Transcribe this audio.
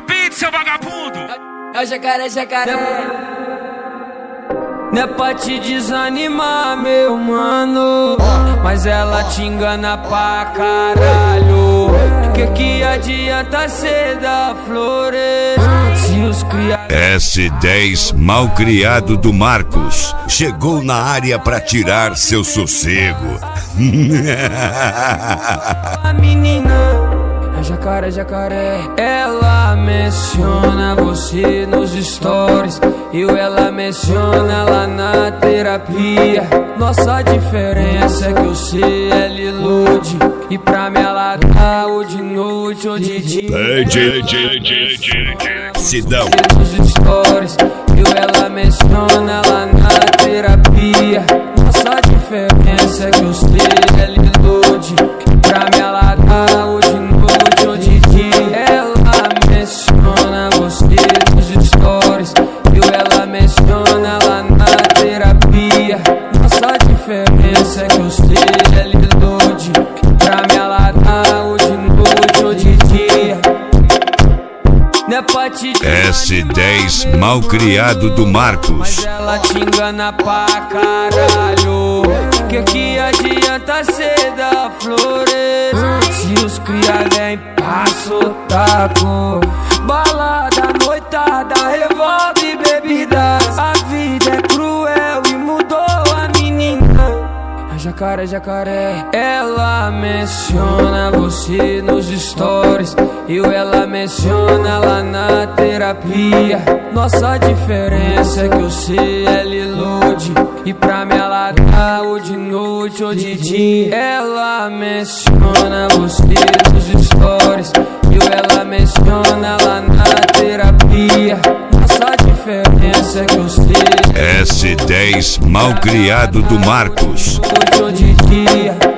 pinto, seu vagabundo. É o jacaré, jacaré. Não é pra te desanimar, meu mano, mas ela te engana pra caralho. Que adianta ser da flores se os criados... S10 Malcriado do Marcos chegou na área pra tirar seu sossego. A menina é jacaré, jacaré. Ela menciona você nos stories, ela menciona lá na terapia. Nossa diferença é que você ela ilude, e pra me aladar ou de noite ou de dia. Sidão. Nos stories, ela menciona lá na terapia. Nossa diferença é que você ela ilude, e pra me aladar ou de noite ou de dia. Ela menciona você nos stories, ela menciona lá na terapia. Nossa diferença é que você ela ilude, pra me aladar ou de noite ou de dia. Não é pra te S10 Malcriado do Marcos. mas ela te engana pra caralho. Que adianta ser da flores se os cria vem passo taco. Balada, noitada, revolve bebidas. A vida é cruel e mudou a menina. É jacaré, jacaré. Ela menciona você nos stories, ela menciona lá na terapia. Nossa diferença é que você ela ilude, e pra me aladar ou de noite ou de dia. Ela menciona você nos stories, ela menciona lá na terapia. Nossa diferença é que você S10 Malcriado do Marcos. noite ou de dia.